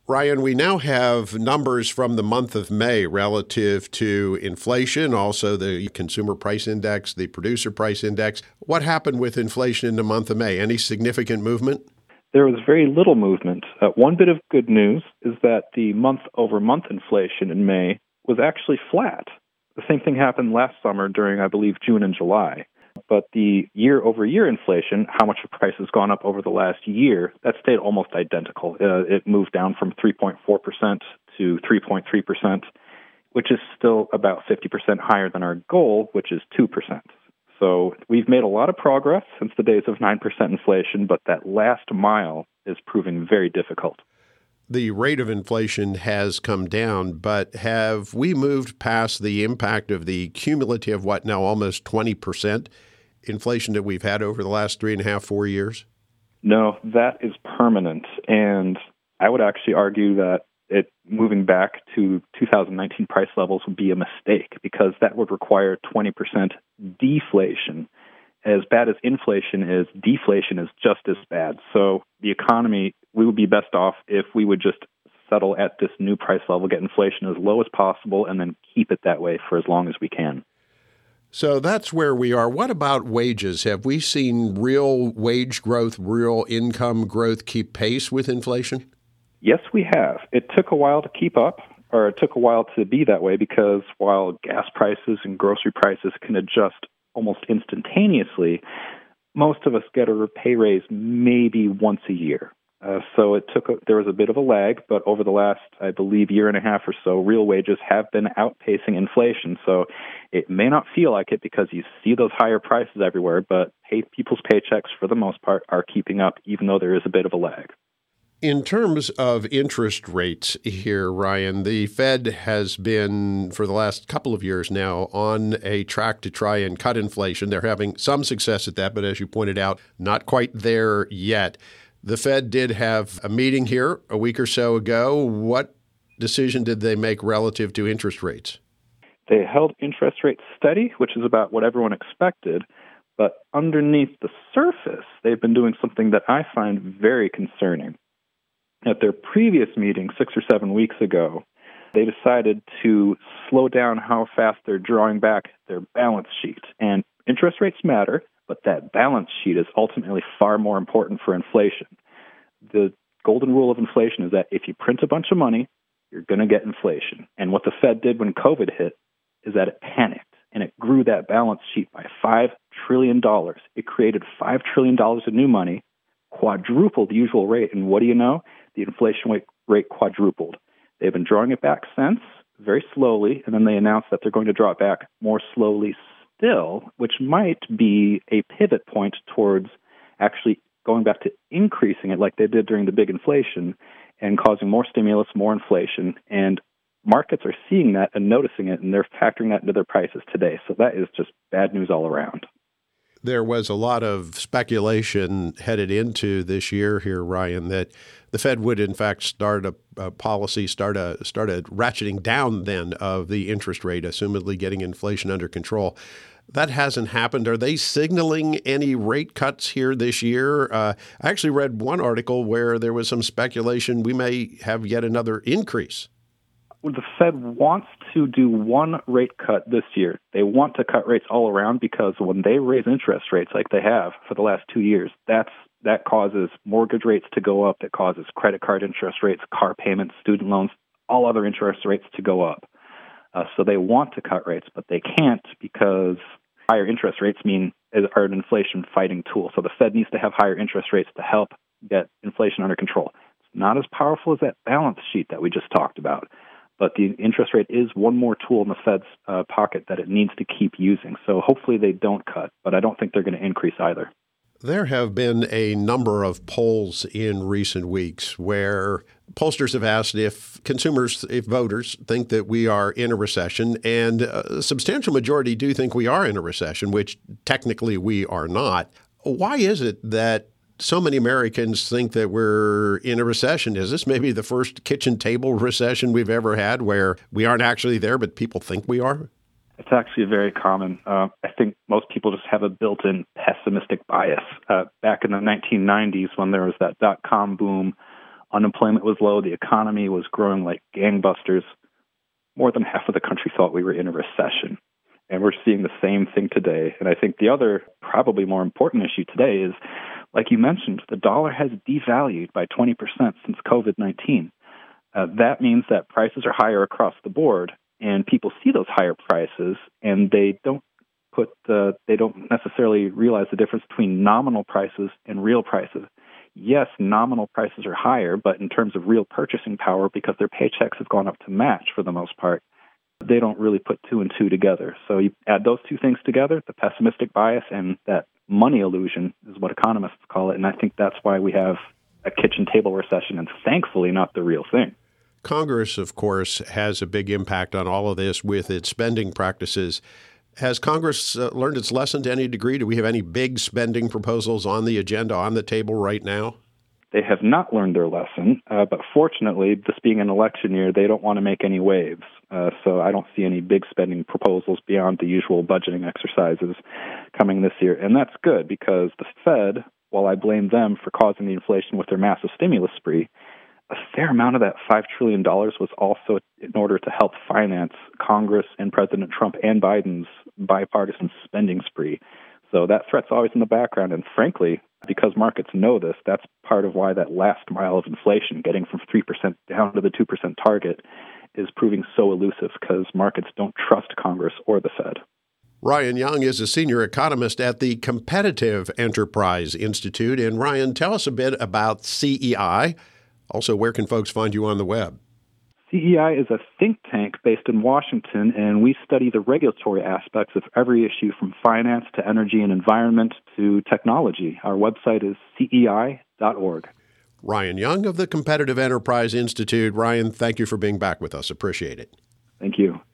Ryan, we now have numbers from the month of May relative to inflation, also the consumer price index, the producer price index. What happened with inflation in the month of May? Any significant movement? There was very little movement. One bit of good news is that the month-over-month inflation in May was actually flat. The same thing happened last summer during, I believe, June and July. But the year-over-year inflation, how much the price has gone up over the last year, that stayed almost identical. It moved down from 3.4% to 3.3%, which is still about 50% higher than our goal, which is 2%. So we've made a lot of progress since the days of 9% inflation, but that last mile is proving very difficult. The rate of inflation has come down, but have we moved past the impact of the cumulative, now almost 20% inflation that we've had over the last 3.5, 4 years? No, that is permanent. And I would actually argue that moving back to 2019 price levels would be a mistake because that would require 20% deflation. As bad as inflation is, deflation is just as bad. So the economy, we would be best off if we would just settle at this new price level, get inflation as low as possible, and then keep it that way for as long as we can. So that's where we are. What about wages? Have we seen real wage growth, real income growth keep pace with inflation? Yes, we have. It took a while to keep up, or it took a while to be that way because while gas prices and grocery prices can adjust almost instantaneously, most of us get a pay raise maybe once a year. So there was a bit of a lag, but over the last, I believe, year and a half or so, real wages have been outpacing inflation. So it may not feel like it because you see those higher prices everywhere, but people's paychecks, for the most part, are keeping up, even though there is a bit of a lag. In terms of interest rates here, Ryan, the Fed has been, for the last couple of years now, on a track to try and cut inflation. They're having some success at that, but as you pointed out, not quite there yet. The Fed did have a meeting here a week or so ago. What decision did they make relative to interest rates? They held interest rates steady, which is about what everyone expected. But underneath the surface, they've been doing something that I find very concerning. At their previous meeting 6 or 7 weeks ago, they decided to slow down how fast they're drawing back their balance sheet. And interest rates matter, but that balance sheet is ultimately far more important for inflation. The golden rule of inflation is that if you print a bunch of money, you're going to get inflation. And what the Fed did when COVID hit is that it panicked, and it grew that balance sheet by $5 trillion. It created $5 trillion of new money, quadrupled the usual rate, and what do you know? The inflation rate quadrupled. They've been drawing it back since, very slowly, and then they announced that they're going to draw it back more slowly still, which might be a pivot point towards actually going back to increasing it like they did during the big inflation and causing more stimulus, more inflation. And markets are seeing that and noticing it, and they're factoring that into their prices today. So that is just bad news all around. There was a lot of speculation headed into this year here, Ryan, that the Fed would in fact start a policy, start a ratcheting down then of the interest rate, assumedly getting inflation under control. That hasn't happened. Are they signaling any rate cuts here this year? I actually read one article where there was some speculation we may have yet another increase. Well, the Fed wants to do one rate cut this year. They want to cut rates all around because when they raise interest rates like they have for the last 2 years, that causes mortgage rates to go up. That causes credit card interest rates, car payments, student loans, all other interest rates to go up. So they want to cut rates, but they can't because higher interest rates are an inflation-fighting tool. So the Fed needs to have higher interest rates to help get inflation under control. It's not as powerful as that balance sheet that we just talked about. But the interest rate is one more tool in the Fed's pocket that it needs to keep using. So hopefully they don't cut, but I don't think they're going to increase either. There have been a number of polls in recent weeks where pollsters have asked if voters think that we are in a recession, and a substantial majority do think we are in a recession, which technically we are not. Why is it that so many Americans think that we're in a recession? Is this maybe the first kitchen table recession we've ever had where we aren't actually there, but people think we are? It's actually very common. I think most people just have a built-in pessimistic bias. Back in the 1990s, when there was that dot-com boom, Unemployment was low. The economy was growing like gangbusters. More than half of the country thought we were in a recession. And we're seeing the same thing today. And I think the other, probably more important issue today is, like you mentioned, the dollar has devalued by 20% since COVID-19. That means that prices are higher across the board, and people see those higher prices, and they don't necessarily realize the difference between nominal prices and real prices. Yes, nominal prices are higher, but in terms of real purchasing power, because their paychecks have gone up to match for the most part, they don't really put two and two together. So you add those two things together, the pessimistic bias and that money illusion is what economists call it, and I think that's why we have a kitchen table recession, and thankfully not the real thing. Congress, of course, has a big impact on all of this with its spending practices. Has Congress learned its lesson to any degree? Do we have any big spending proposals on the agenda, on the table right now? They have not learned their lesson, but fortunately, this being an election year, they don't want to make any waves. So I don't see any big spending proposals beyond the usual budgeting exercises coming this year. And that's good because the Fed, while I blame them for causing the inflation with their massive stimulus spree, a fair amount of that $5 trillion was also in order to help finance Congress and President Trump and Biden's bipartisan spending spree. So that threat's always in the background. And frankly, because markets know this, that's part of why that last mile of inflation, getting from 3% down to the 2% target, is proving so elusive because markets don't trust Congress or the Fed. Ryan Young is a senior economist at the Competitive Enterprise Institute. And Ryan, tell us a bit about CEI. Also, where can folks find you on the web? CEI is a think tank based in Washington, and we study the regulatory aspects of every issue from finance to energy and environment to technology. Our website is cei.org. Ryan Young of the Competitive Enterprise Institute. Ryan, thank you for being back with us. Appreciate it. Thank you.